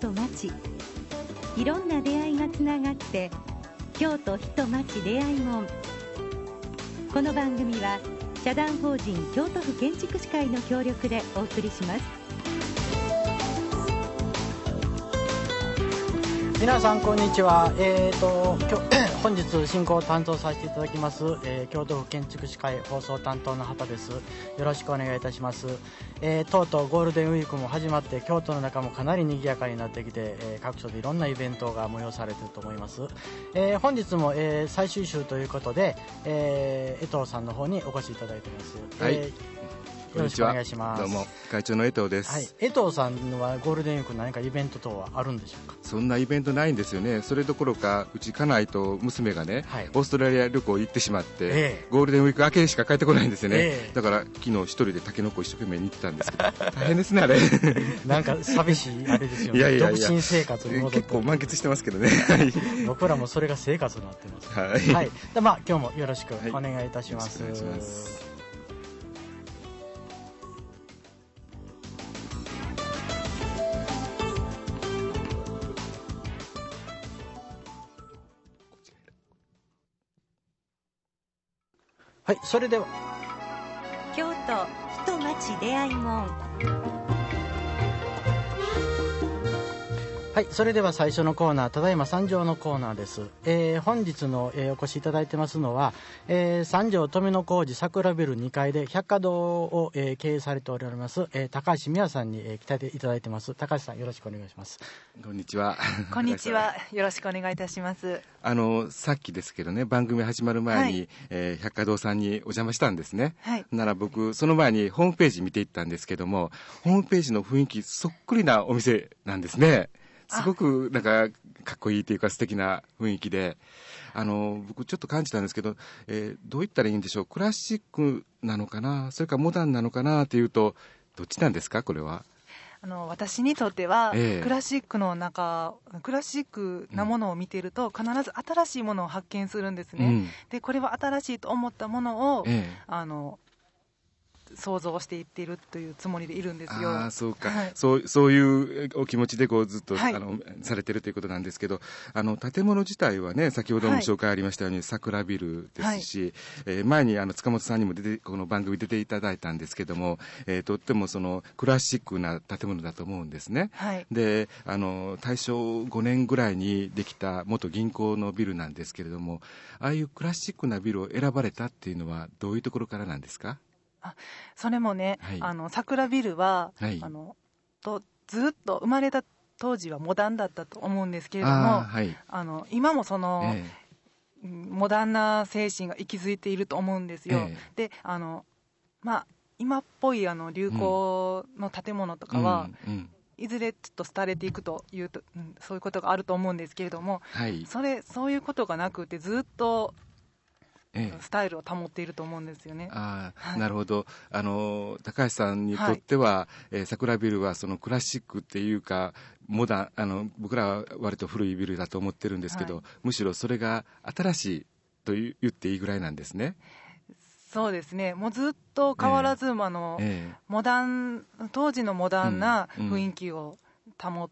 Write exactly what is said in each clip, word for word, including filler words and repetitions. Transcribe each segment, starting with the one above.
と街、いろんな出会いがつながって京都人町出会い門。この番組は社団法人京都府建築士会の協力でお送りします。 皆さんこんにちは。えーと今日本日進行を担当させていただきます、えー、京都府建築士会放送担当の畑です。よろしくお願いいたします。えー、とうとうゴールデンウィークも始まって京都の中もかなり賑やかになってきて、えー、各所でいろんなイベントが催されていると思います。えー、本日も、えー、最終週ということで、えー、江藤さんの方にお越しいただいています。はい、えーよろしくお願いします。 どうも会長の江藤です。 はい、江藤さんはゴールデンウィーク何かイベント等はあるんでしょうか？ そんなイベントないんですよね。それどころかうち家内と娘がね、はい、オーストラリア旅行行ってしまって、ええ、ゴールデンウィーク明けしか帰ってこないんですよね、ええ、だから昨日一人でタケノコ一生懸命に行ってたんですけど大変ですねあれなんか寂しいあれですよね。いやいやいや独身生活に戻って結構満喫してますけどね僕らもそれが生活になってます、 はい、 はい、でまあ、今日もよろしくお願いいたします。 はい、よろしくお願いします。 はい、それでは京都人町出会い門。 はい、それでは最初のコーナー、ただいま三条のコーナーです。えー、本日の、えー、お越しいただいてますのは、えー、三条富野小路桜ビルにかいで百貨堂を、えー、経営されておられます、えー、高橋美和さんに、えー、来ていただいてます。高橋さん、よろしくお願いします。 こんにちは。 こんにちは。よろしくお願いいたします。 あのさっきですけどね、番組始まる前に、はい、えー、百貨堂さんにお邪魔したんですね、はい、なら僕その前にホームページ見ていったんですけども、ホームページの雰囲気そっくりなお店なんですね。すごくなんかかっこいいというか素敵な雰囲気で、あの僕ちょっと感じたんですけど、えー、どう言ったらいいんでしょう。クラシックなのかな、それからモダンなのかなというとどっちなんですか、これは。 あの私にとっては、 ええ、 クラシックの中クラシックなものを見ていると、必ず新しいものを発見するんですね、うん、でこれは新しいと思ったものを、ええ、あの想像していっているというつもりでいるんですよ。 あ、そうか、はい、そうそういうお気持ちでこうずっと、はい、あのされてるということなんですけど、あの建物自体はね、先ほども紹介ありましたように、はい、桜ビルですし、はい、えー、前にあの塚本さんにも出てこの番組出ていただいたんですけども、えー、とってもそのクラシックな建物だと思うんですね、はい、であの大正ごねんぐらいにできた元銀行のビルなんですけれども、ああいうクラシックなビルを選ばれたっていうのはどういうところからなんですか？ あ、それもね、はい、あの桜ビルは、はい、あのとずっと生まれた当時はモダンだったと思うんですけれども、あ、はい、あの今もその、ええ、モダンな精神が息づいていると思うんですよ、ええ、であの、まあ、今っぽいあの流行の建物とかは、うんうんうん、いずれちょっと廃れていくというと、うん、そういうことがあると思うんですけれども、はい、それそういうことがなくてずっとええ、スタイルを保っていると思うんですよね。 あ、はい、なるほど。あの高橋さんにとっては、はい、えー、桜ビルはそのクラシックっていうかモダン、あの僕らは割と古いビルだと思ってるんですけど、はい、むしろそれが新しいと言っていいぐらいなんですね。 そうですね、もうずっと変わらず、えーあのえー、モダン当時のモダンな雰囲気を保って、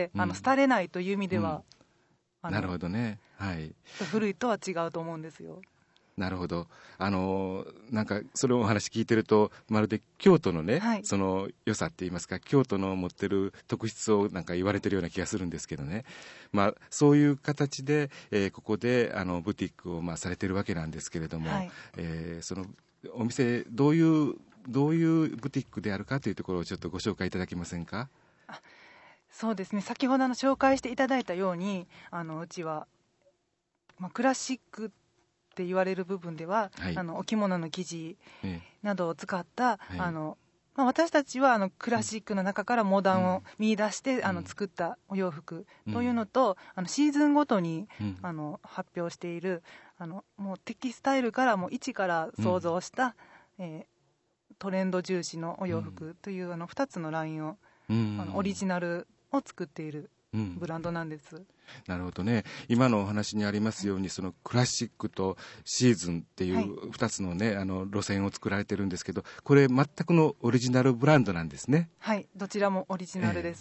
うん、あの廃れないという意味では、 うん、なるほどね、はい、 古いとは違うと思うんですよ。 なるほど。あのなんかそれをお話聞いてると、まるで京都のね、はい、その良さって言いますか、京都の持ってる特質をなんか言われてるような気がするんですけどね、まあ、そういう形で、えー、ここであのブティックを、まあ、されてるわけなんですけれども、はい、えー、そのお店どういうどういうブティックであるかというところをちょっとご紹介いただけませんか？ あ、そうですね、先ほどの紹介していただいたように、あのうちは、まあ、クラシックって言われる部分では、はい、あのお着物の生地などを使った、ええ、あのまあ、私たちはあのクラシックの中からモダンを見出して、うん、あの作ったお洋服というのと、うん、あのシーズンごとに、うん、あの発表しているあのもうテキスタイルからもう一から想像した、うん、えー、トレンド重視のお洋服という、あのふたつのラインを、うん、あのオリジナルを作っているブランドなんです、うん、 なるほどね。今のお話にありますように、そのクラシックとシーズンっていうふたつのね、はい、あの路線を作られてるんですけど、これ全くのオリジナルブランドなんですね。 はい、どちらもオリジナルです、えー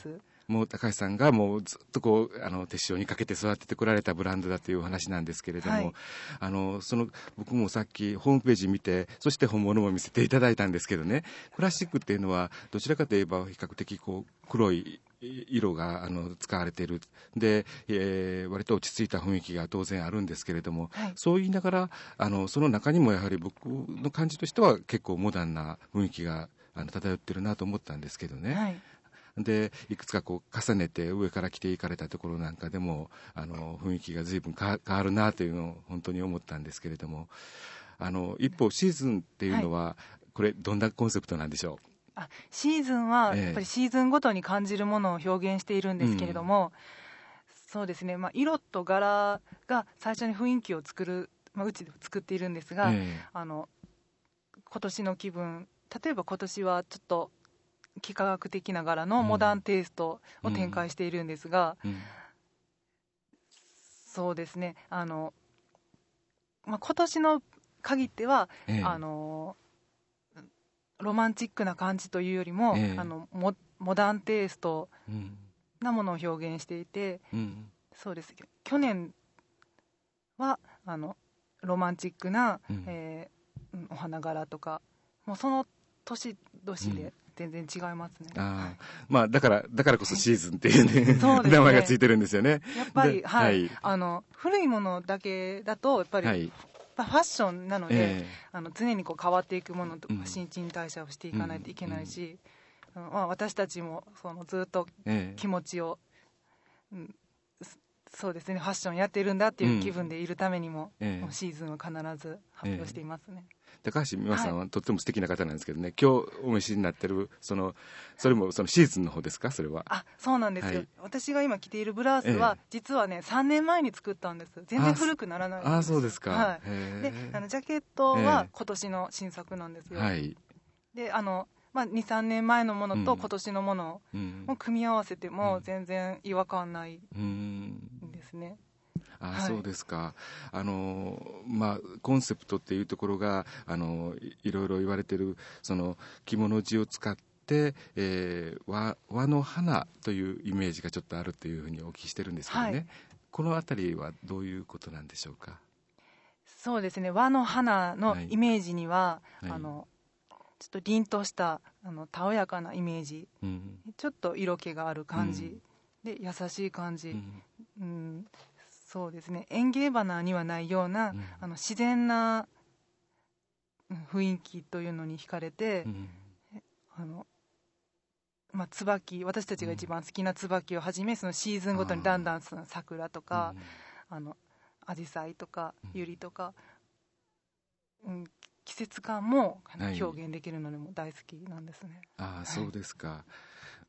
もう高橋さんがもうずっとこうあの手塩にかけて育ててこられたブランドだというお話なんですけれども、はい、あのその僕もさっきホームページ見て、そして本物も見せていただいたんですけどね、クラシックっていうのはどちらかといえば比較的こう黒い色があの使われているで、えー、割と落ち着いた雰囲気が当然あるんですけれども、はい、そう言いながらあのその中にもやはり僕の感じとしては結構モダンな雰囲気があの漂ってるなと思ったんですけどね、はい、でいくつかこう重ねて上から着ていかれたところなんかでもあの雰囲気が随分変わるなというのを本当に思ったんですけれども、あの一方シーズンっていうのは、はい、これどんなコンセプトなんでしょう？ あシーズンはやっぱりシーズンごとに感じるものを表現しているんですけれども、えー、そうですね、まあ、色と柄が最初に雰囲気を作る、まあ、うちで作っているんですが、えー、あの今年の気分、例えば今年はちょっと幾何学的な柄のモダンテイストを展開しているんですが、うんうん、そうですね、あの、まあ、今年の限っては、えー、あのロマンチックな感じというよりも、えー、あの モ, モダンテイストなものを表現していて、うん、そうです去年はあのロマンチックな、うんえー、お花柄とか、もうその年々で全然違いますね、うんあはいまあ、だからだからこそシーズンっていうね、はい、名前がついてるんですよね。 やっぱり、はいはい、あの古いものだけだとやっぱり、はいファッションなので、えー、あの常にこう変わっていくものとか、うん、新陳代謝をしていかないといけないし、うんうんまあ、私たちもそのずっと気持ちを、えーうん、そうですねファッションやってるんだっていう気分でいるためにも、うんえー、シーズンは必ず発表していますね、えー高橋美和さんはとっても素敵な方なんですけどね、はい、今日お召しになってるそのそれもそのシーズンの方ですか？それはあそうなんですよ、はい、私が今着ているブラウスは、ええ、実はねさんねんまえに作ったんです。全然古くならないんです。 ああそうですか、 はい、であのジャケットは今年の新作なんですよ、はい、であの、まあ、にさんねんまえのものと今年のものを組み合わせても全然違和感ないんですね、うんあはい、そうですか。あの、まあ、コンセプトっていうところがあの い, いろいろ言われてるその着物地を使って、えー、和, 和の花というイメージがちょっとあるというふうにお聞きしてるんですけどね、はい、このあたりはどういうことなんでしょうか？ そうですね、和の花のイメージには、はい、あのちょっと凛としたあのたおやかなイメージ、うん、ちょっと色気がある感じ、うん、で優しい感じ、うんうんそうですね、園芸花にはないような、うん、あの自然な雰囲気というのに惹かれて、うん、あのまあ、椿私たちが一番好きな椿をはじめ、そのシーズンごとにだんだんその桜とか、うん、あのアジサイとかユリとか、うん、季節感も表現できるのでも大好きなんですね、 はい、ああそうですか、はい、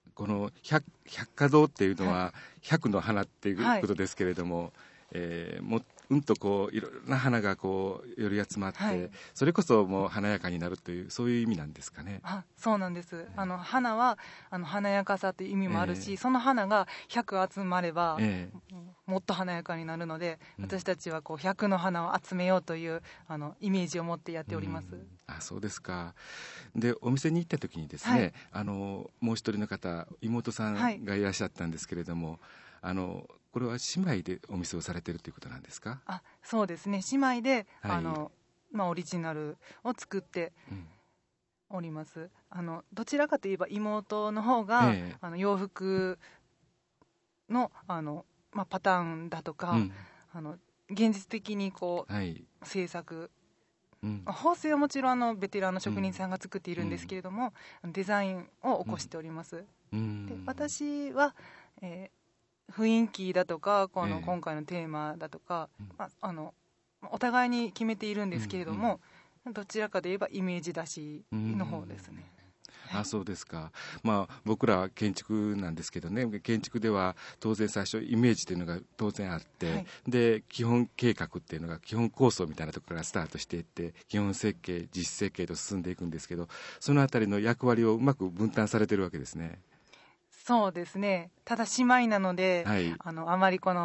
この 百, 百花堂っていうのは百の花っていうことですけれども、はいえー、もうんとこういろいろな花がこう寄り集まって、はい、それこそもう華やかになるというそういう意味なんですかね？ あそうなんです、えー、あの花はあの華やかさという意味もあるし、えー、その花がひゃく集まれば、えー、もっと華やかになるので、うん、私たちはこうひゃくの花を集めようというあのイメージを持ってやっております、うん、 あそうですか。でお店に行った時にですね、はい、あのもう一人の方妹さんがいらっしゃったんですけれども、はい、あのこれは姉妹でお店をされているということなんですか？ あそうですね、姉妹で、はいあのまあ、オリジナルを作っております、うん、あのどちらかといえば妹の方が、ええ、あの洋服 の, あの、まあ、パターンだとか、うん、あの現実的にこう、はい、制作、うん、縫製はもちろんあのベテランの職人さんが作っているんですけれども、うん、デザインを起こしております、うん、で私は、えー雰囲気だとかこの今回のテーマだとか、えーまあ、あのお互いに決めているんですけれども、うんうん、どちらかで言えばイメージ出しの方ですね、 うん、あそうですか、まあ、僕らは建築なんですけどね、建築では当然最初イメージというのが当然あって、はい、で基本計画っていうのが基本構想みたいなところからスタートしていって基本設計実施設計と進んでいくんですけど、そのあたりの役割をうまく分担されてるわけですね。 そうですね、ただ姉妹なので、はい、あのあまりこの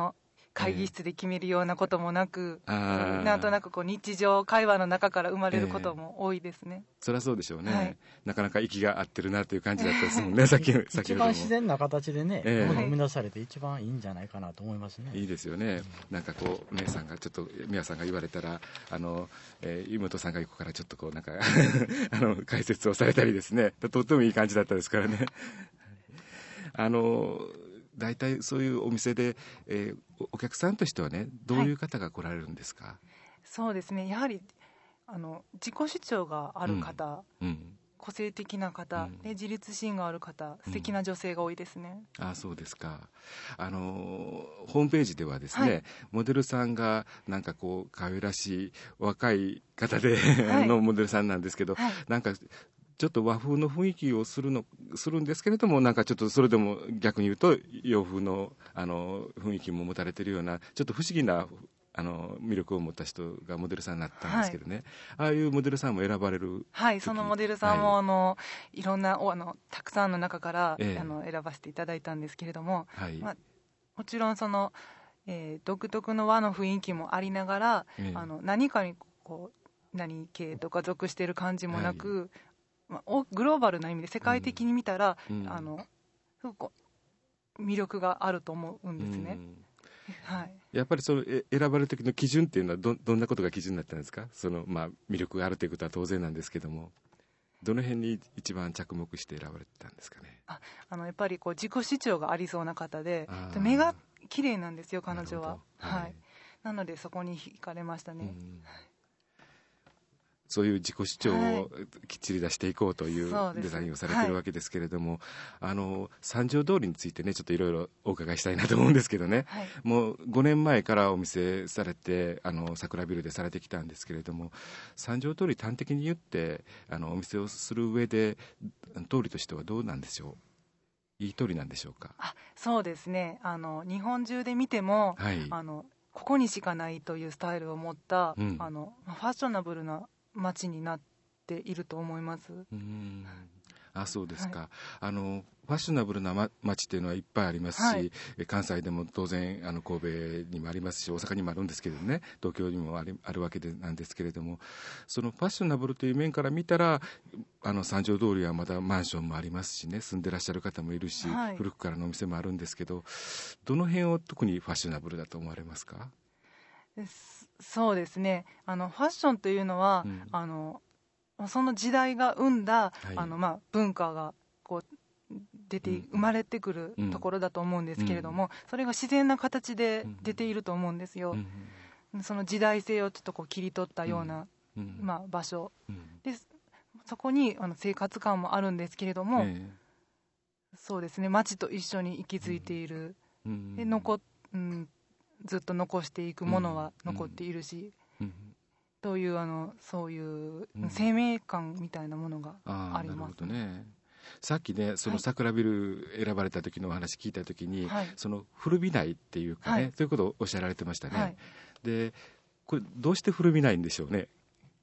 会議室で決めるようなこともなく、えー、なんとなくこう日常会話の中から生まれることも多いですね。 えー、そりゃそうでしょうね、はい、なかなか息が合ってるなという感じだったですもんねさっき一番自然な形でね、えー、生み出されて一番いいんじゃないかなと思いますね。 いいですよね、うん、なんかこう姉さんがちょっと宮さんが言われたらあの、えー、妹さんが横からちょっとこうなんかあの解説をされたりですね、とってもいい感じだったですからねあの大体そういうお店で、えー、お客さんとしてはねどういう方が来られるんですか？はい、 そうですね、やはりあの自己主張がある方、うんうん、個性的な方、うん、で自立心がある方、素敵な女性が多いですね。 うん、あ、そうですか。あのホームページではですね、はい、モデルさんがなんかこう可愛らしい若い方で、はい、のモデルさんなんですけど、はい、なんかちょっと和風の雰囲気をするのするんですけれども、なんかちょっとそれでも逆に言うと洋風のあの雰囲気も持たれているようなちょっと不思議なあの魅力を持った人がモデルさんになったんですけどね、はい、ああいうモデルさんも選ばれる？ はい、そのモデルさんも、はい、あのいろんなあのたくさんの中から、ええ、あの選ばせていただいたんですけれども、はい、まあ、もちろんその、えー、独特の和の雰囲気もありながら、ええ、あの何かにこう何系とか属している感じもなく、はい、まあ、グローバルな意味で世界的に見たら、うん、あのすごく魅力があると思うんですね。うん、はい、 やっぱりその選ばれる時の基準っていうのは ど, どんなことが基準になったんですか？その、まあ、魅力があるということは当然なんですけども、どの辺に一番着目して選ばれたんですかね？ ああのやっぱりこう自己主張がありそうな方で、目が綺麗なんですよ彼女は。はい、はい、なのでそこに惹かれましたね。うん、 そういう自己主張をきっちり出していこうというデザインをされているわけですけれども、はい、あの三条通りについてねちょっといろいろお伺いしたいなと思うんですけどね、はい、もうごねんまえからお店されてあの桜ビルでされてきたんですけれども、三条通り端的に言ってあのお店をする上で通りとしてはどうなんでしょう？いい通りなんでしょうか？ あ、そうですね、あの日本中で見ても、はい、あのここにしかないというスタイルを持った、うん、あのファッショナブルな街になっていると思います。うーん、 あ、そうですか。はい、あのファッショナブルな、ま、街っていうのはいっぱいありますし、はい、関西でも当然あの神戸にもありますし大阪にもあるんですけどね、東京にもあ る, あるわけでなんですけれども、そのファッショナブルという面から見たらあの三条通りはまだマンションもありますしね、住んでらっしゃる方もいるし、はい、古くからのお店もあるんですけど、どの辺を特にファッショナブルだと思われますか？ そうですね、あのファッションというのは、うん、あのその時代が生んだ、はい、あのまあ、文化がこう出て、うん、生まれてくるところだと思うんですけれども、うん、それが自然な形で出ていると思うんですよ。うん、その時代性をちょっとこう切り取ったような、うん、まあ、場所、うん、でそこにあの生活感もあるんですけれども、えー、そうですね、街と一緒に息づいている、うん、で残うんずっと残していくものは残っているし、うんうん、というあのそういう生命感みたいなものがあります、ね。うん、なるほどね。 さっきねその桜ビル選ばれた時のお話聞いた時に、はい、その古びないっていうかね、はい、そういうことをおっしゃられてましたね。はい、でこれどうして古びないんでしょうね？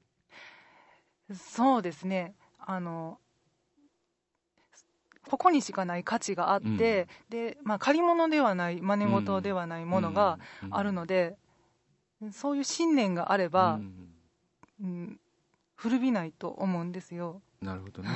そうですね、あのここにしかない価値があって、うん、でまあ、借り物ではない真似事ではないものがあるので、うんうん、そういう信念があれば、うんうん、古びないと思うんですよ。 なるほどね。はい、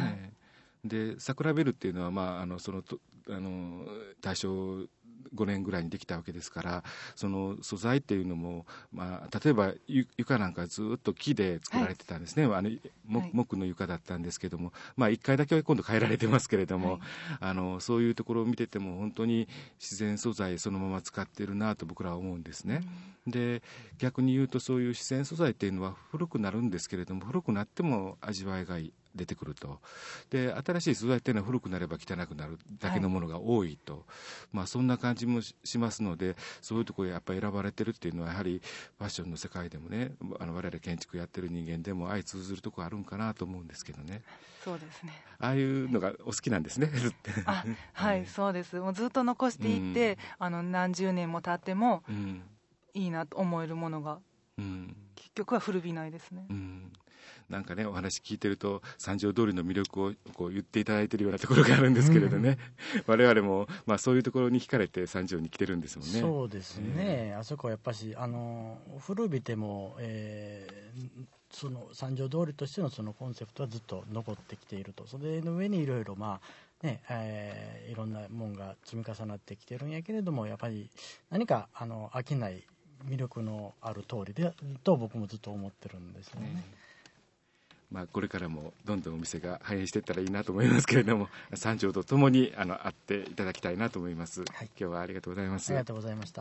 で桜ビルっていうのは、まあ、あのそのとあの大正ごねんぐらいにできたわけですから、その素材っていうのも、まあ、例えば床なんかずっと木で作られてたんですね。はい、あの木の床だったんですけども、まあ、いっかいだけは今度変えられてますけれども、はい、あのそういうところを見てても本当に自然素材そのまま使ってるなと僕らは思うんですね。うん、で逆に言うとそういう自然素材っていうのは古くなるんですけれども、古くなっても味わいがいい出てくると。で新しい素材っていうのは古くなれば汚くなるだけのものが多いと、はい、まあ、そんな感じも し, しますので、そういうところやっぱり選ばれてるっていうのはやはりファッションの世界でもね、あの我々建築やってる人間でも相通ずるところあるんかなと思うんですけどね。 そうですね、 ああいうのがお好きなんですね。 あ、はい、そうです。もうずっと残していって、うん、あの何十年も経っても、うん、いいなと思えるものが、うん、結局は古びないですね。うん、 なんかねお話聞いてると三条通りの魅力をこう言っていただいているようなところがあるんですけれどね、うん、我々も、まあ、そういうところに惹かれて三条に来てるんですもんね。 そうですね、えー、あそこはやっぱしあの古びても、えー、その三条通りとしてのそのコンセプトはずっと残ってきていると。それの上にいろいろまあね、えー、いろんなもんが積み重なってきてるんやけれども、やっぱり何かあの飽きない魅力のある通りでと僕もずっと思ってるんですよね、うんまあ、これからもどんどんお店が繁栄していったらいいなと思いますけれども、三条とともにあの会っていただきたいなと思います、はい、今日はありがとうございます。 ありがとうございました。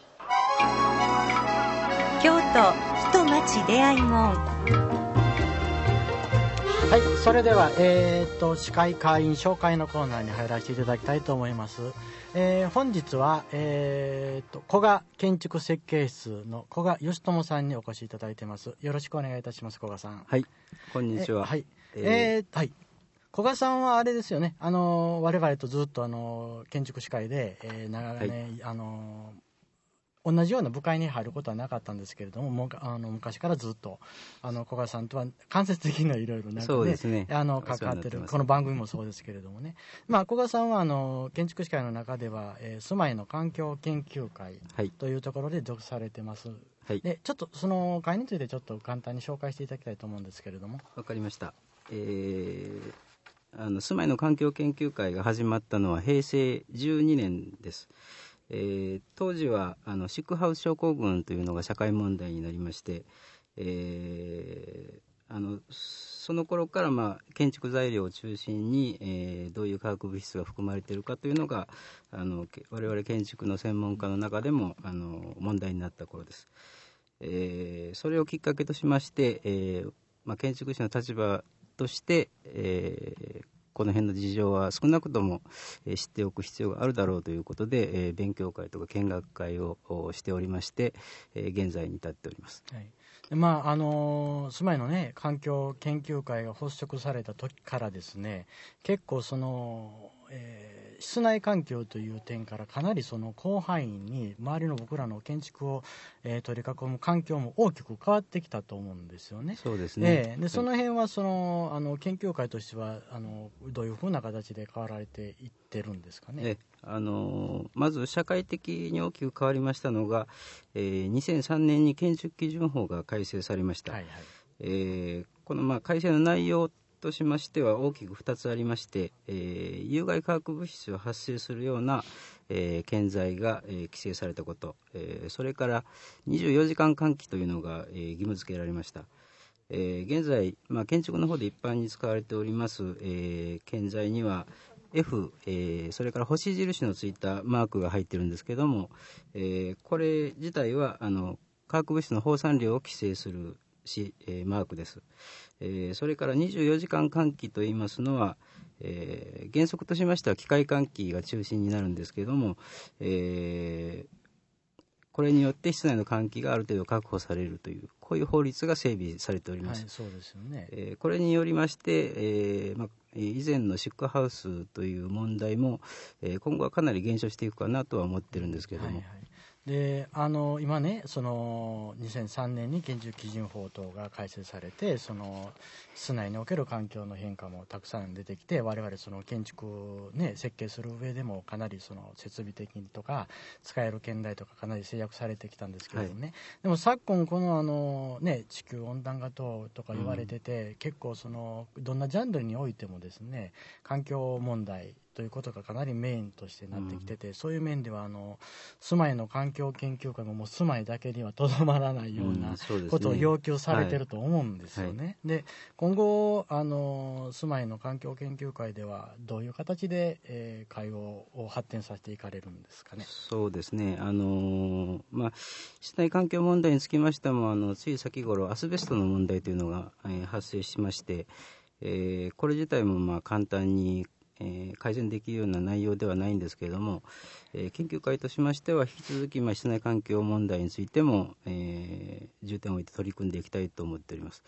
京都ひとまち出会い門。 はい、それでは、えー、と司会会員紹介のコーナーに入らせていただきたいと思います。えー、本日は、えー、と古賀建築設計室の古賀義友さんにお越しいただいています。よろしくお願いいたします。古賀さん。 はい、こんにちは。 はい、えーはい、古賀さんはあれですよね、あの我々とずっとあの建築士会で、えー、長年、はい、あの同じような部会に入ることはなかったんですけれども、もうあの昔からずっとあの古賀さんとは間接的ないろいろなそうですね、 あの関わってる、この番組もそうですけれどもね、まあ、古賀さんはあの建築士会の中では、えー、住まいの環境研究会というところで属されてます、はい、でちょっとその会についてちょっと簡単に紹介していただきたいと思うんですけれども。 わかりました。えー、あの住まいの環境研究会が始まったのはへいせいじゅうにねんです。えー、当時はあのシックハウス症候群というのが社会問題になりまして、えー、あのその頃から、まあ、建築材料を中心に、えー、どういう化学物質が含まれているかというのがあの我々建築の専門家の中でもあの問題になった頃です。えー、それをきっかけとしまして、えーまあ、建築士の立場として、えーこの辺の事情は少なくとも、えー、知っておく必要があるだろうということで、えー、勉強会とか見学会をしておりまして、えー、現在に至っております。 はい、でまああの住まいのね環境研究会が発足された時からですね、結構その、えー室内環境という点からかなりその広範囲に周りの僕らの建築を、えー、取り囲む環境も大きく変わってきたと思うんですよね。 そうですね、 えー、でその辺はそのあの研究会としてはあのどういうふうな形で変わられていってるんですかね。 えあのまず社会的に大きく変わりましたのが、えー、にせんさんねんに建築基準法が改正されました。はいはい、えー、このまあ改正の内容としましては大きくふたつありまして、えー、有害化学物質を発生するような、えー、建材が、えー、規制されたこと、えー、それからにじゅうよじかん換気というのが、えー、義務付けられました。えー、現在、まあ、建築の方で一般に使われております、えー、建材には F、えー、それから星印のついたマークが入ってるんですけども、えー、これ自体はあの化学物質の放散量を規制するし、えー、マークです。えー、それからにじゅうよじかん換気といいますのは、えー、原則としましては機械換気が中心になるんですけれども、えー、これによって室内の換気がある程度確保されるというこういう法律が整備されております。はい、 そうですよね。 えー、これによりまして、えーまあ、以前のシックハウスという問題も、えー、今後はかなり減少していくかなとは思ってるんですけれども、はいはい、 であの今ねそのにせんさんねんに建築基準法等が改正されて、その室内における環境の変化もたくさん出てきて、我々その建築、ね、設計する上でもかなりその設備的にとか使える建材とかかなり制約されてきたんですけれどもね、はい、でも昨今このあの、ね、地球温暖化等とか言われてて、うん、結構そのどんなジャンルにおいてもですね環境問題ということがかなりメインとしてなってきてて、うん、そういう面ではあの住まいの環境研究会ももう住まいだけにはとどまらないようなことを要求されてると思うんですよね。うん、はい、で今後あの住まいの環境研究会ではどういう形で、えー、会を発展させていかれるんですかね。 そうですね、あのーまあ、室内環境問題につきましてもあのつい先頃アスベストの問題というのが、えー、発生しまして、えー、これ自体もまあ簡単にえー、改善できるような内容ではないんですけれども、えー、研究会としましては引き続き、まあ、室内環境問題についても、えー、重点を置いて取り組んでいきたいと思っております。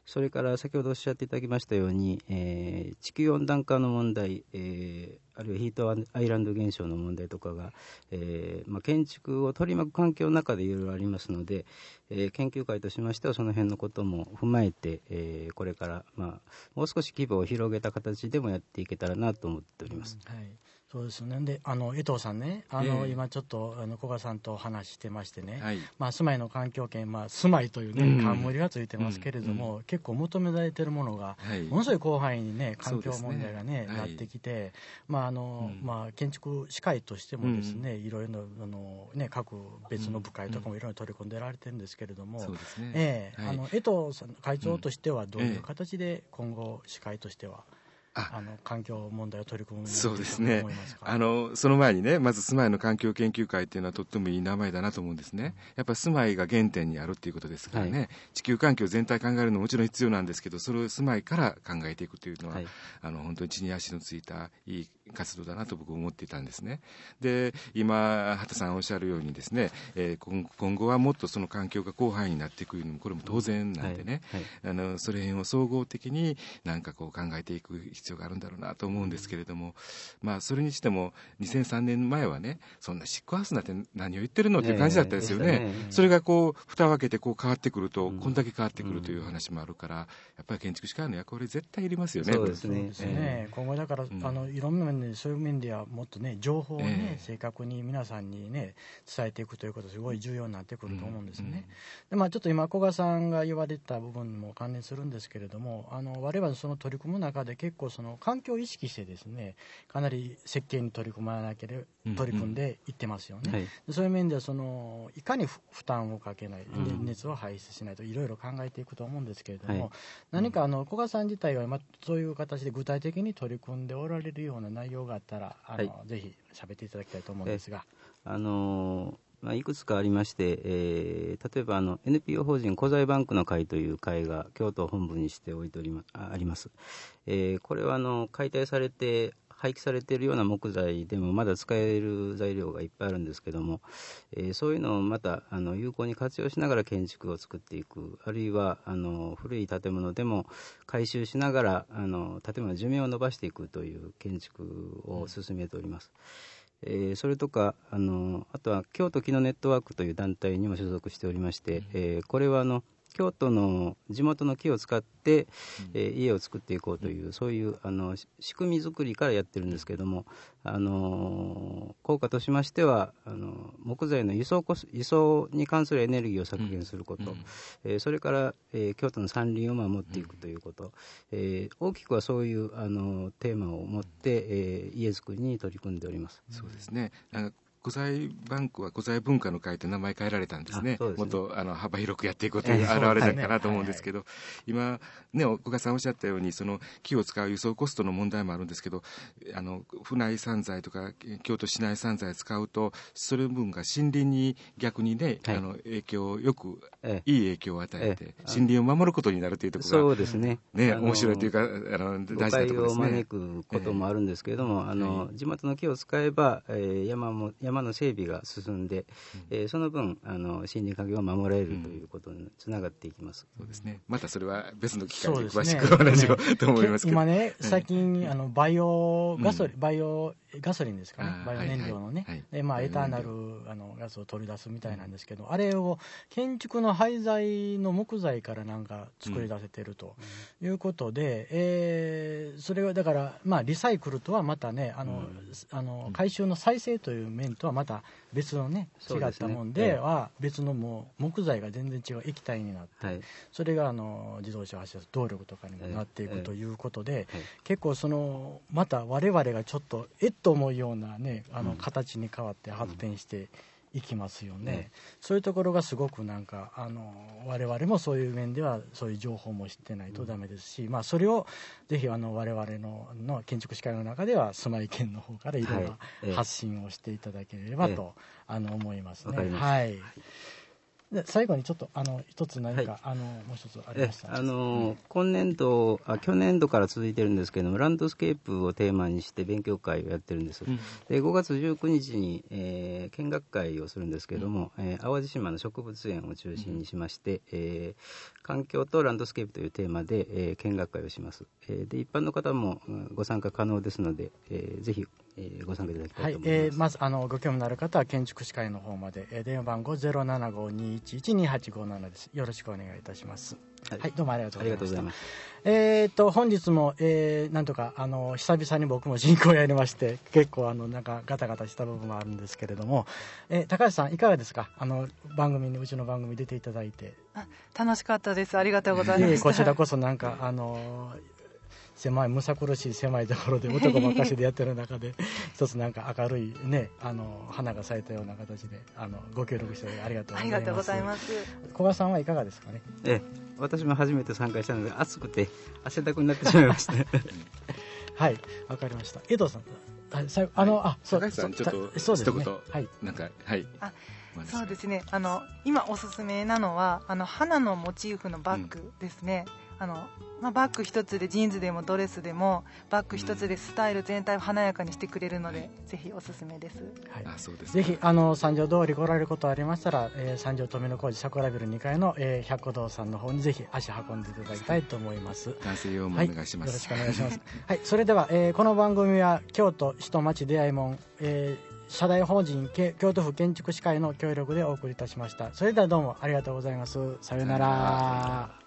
それから先ほどおっしゃっていただきましたように、えー、地球温暖化の問題、えー、あるいはヒートアイランド現象の問題とかが、えーまあ、建築を取り巻く環境の中でいろいろありますので、えー、研究会としましてはその辺のことも踏まえて、えー、これから、まあ、もう少し規模を広げた形でもやっていけたらなと思っております。 うん、はい、そうですね。で、あの江藤さんね、あの、えー、今ちょっとあの古賀さんと話してましてね、はい、まあ、住まいの環境権、まあ、住まいというね、冠がついてますけれども、うんうん、結構求められてるものが、はい、ものすごい広範囲にね、環境問題がね、ね、なってきて、はい、まああの、うん、まあ、建築士会としてもですね、うん、いろいろあの、ね、各別の部会とかもいろいろ取り組んでられてるんですけれども、そうですね、えーはい、あの江藤さん会長としてはどういう形で今後士会としては、ああの環境問題を取り組むと思いますか？そうですね。 あのその前にね、まず住まいの環境研究会っていうのはとってもいい名前だなと思うんですね。やっぱり住まいが原点にあるっていうことですからね、はい、地球環境全体考えるのももちろん必要なんですけど、それを住まいから考えていくというのは、はい、あの本当に地に足のついたいい活動だなと僕は思っていたんですね。で、今畑さんおっしゃるようにですね、えー、今, 今後はもっとその環境が広範囲になっていくのもこれも当然なんでね、はいはい、あのそれを総合的になんかこう考えていく必要があるんだろうなと思うんですけれども、まあ、それにしてもにせんさんねんまえはね、そんなシックハウスなんて何を言ってるのっていう感じだったですよね。ね、それがこう蓋を開けてこう変わってくると、うん、こんだけ変わってくるという話もあるから、やっぱり建築士会の役割絶対いりますよね。 そうですね。そうですね、えー、今後だから、うん、あのいろんな面でそういう面ではもっとね情報をね、えー、正確に皆さんにね伝えていくということがすごい重要になってくると思うんですね。うんうん、で、まあ、ちょっと今古賀さんが言われた部分も関連するんですけれども、あの我々その取り組む中で結構その環境を意識してですね、かなり設計に取り組まなければ取り組んでいってますよね。うんうん、はい、そういう面ではそのいかに負担をかけない、うん、熱を排出しないといろいろ考えていくと思うんですけれども、はい、何かあの古賀さん自体が今そういう形で具体的に取り組んでおられるような内容があったら、あの、はい、ぜひ喋っていただきたいと思うんですが。 あのーまあ、いくつかありまして、えー、例えばあの エヌピーオー 法人古材バンクの会という会が京都を本部にしておいており、ま、あ, あります、えー、これはあの解体されて廃棄されているような木材でもまだ使える材料がいっぱいあるんですけども、えー、そういうのをまたあの有効に活用しながら建築を作っていく、あるいはあの古い建物でも改修しながらあの建物の寿命を延ばしていくという建築を進めております。うん、えー、それとか あ, のあとは京都木のネットワークという団体にも所属しておりまして、うん、えー、これはあの京都の地元の木を使って、うん、えー、家を作っていこうという、うん、そういうあの仕組み作りからやってるんですけれども、あの効果としましてはあの木材の輸送コス輸送に関するエネルギーを削減すること、うん、えー、それから、えー、京都の山林を守っていくということ、うん、えー、大きくはそういうあのテーマを持って、えー、家づくりに取り組んでおります。 そうですね。なんか古材バンクは古材文化の会と名前変えられたんですね。もっとあの幅広くやっていくことが現れたかなと思うんですけど、えーね、はいはい、今ね古賀さんおっしゃったようにその木を使う輸送コストの問題もあるんですけど、あの府内産材とか京都市内産材を使うとそれ分が森林に逆にね、はい、あの影響をよく、えー、いい影響を与えて、えー、森林を守ることになるというところがそうですね、ね、面白いというかあの大事なところですね。誤解を招くこともあるんですけれども、えー、あの地元の木を使えば、えー、山も山の整備が進んで、うん、えー、その分あの森林環境を守られるということにつながっていきます。 うん、そうですね。またそれは別の機会で詳しくお話を、ね、と思いますけど、 今ね最近あのバイオガソリン、うん、バイオガソリンですかね、バイオ燃料のね、はいはい、でまあ、エターナルあのガスを取り出すみたいなんですけど、うん、あれを建築の廃材の木材からなんか作り出せてるということで、うん、えー、それはだから、まあ、リサイクルとはまたねあの、うん、あの回収の再生という面とはまた別のね違ったもんでは別のもう木材が全然違う液体になって、はい、それがあの自動車を走らす動力とかにもなっていくということで、はい、結構そのまた我々がちょっとえっと思うようなねあの形に変わって発展していきますよね。うん、そういうところがすごくなんかあの我々もそういう面ではそういう情報も知ってないとダメですし、うん、まあ、それをぜひあの我々 の, の建築士会の中では住まい県の方からいろいろ発信をしていただければと、はい、あの思いますね。 はい、 で最後にちょっとあの一つ何か、はい、あのもう一つありましたあの今年度あ去年度から続いてるんですけども、ランドスケープをテーマにして勉強会をやってるんです、うん、でごがつじゅうくにちに、えー、見学会をするんですけども、うんえー、淡路島の植物園を中心にしまして、うんえー、環境とランドスケープというテーマで、えー、見学会をします、えー、で一般の方も、うん、ご参加可能ですので、えー、ぜひえー、ご参加いただきたいと思います、はいえー、 まずあのご興味のある方は建築士会の方まで、えー、電話番号 ゼロななごにいちいちにはちごなな です。よろしくお願いいたします。はい、はい、どうもありがとうございました。えー、っと本日も、えー、なんとかあの久々に僕も進行をやりまして、結構あのなんかガタガタした部分があるんですけれども、えー、高橋さんいかがですか？あの番組にうちの番組出ていただいて。 あ楽しかったです。ありがとうございました。 こちらこそなんかあの狭いむさ苦しい狭いところで男ばっかしでやってる中で一つなんか明るいねあの花が咲いたような形であのご協力してありがとうございます。 ありがとうございます。 小川さんはいかがですかね？ ええ、私も初めて参加したので暑くて汗だくになってしまいましたはいわかりました。江藤さんあさあの、はい、あそう高橋さんちょっとそうですね、 一言、はい、なんかはいあそうですねあの今おすすめなのはあの花のモチーフのバッグですね、うんあのまあ、バッグ一つでジーンズでもドレスでもバッグ一つでスタイル全体を華やかにしてくれるので、うん、ぜひおすすめです、 はい、あそうですぜひあの三条通り来られることありましたら、えー、三条富野小路桜ビルにかいの、えー、百貨堂さんの方にぜひ足運んでいただきたいと思います。 男性用もお願いします、 はい、よろしくお願いしますはい、それでは、えー、この番組は京都人町出会いもん、えー社大法人京都府建築士会の協力でお送りいたしました。それではどうもありがとうございます。さようなら。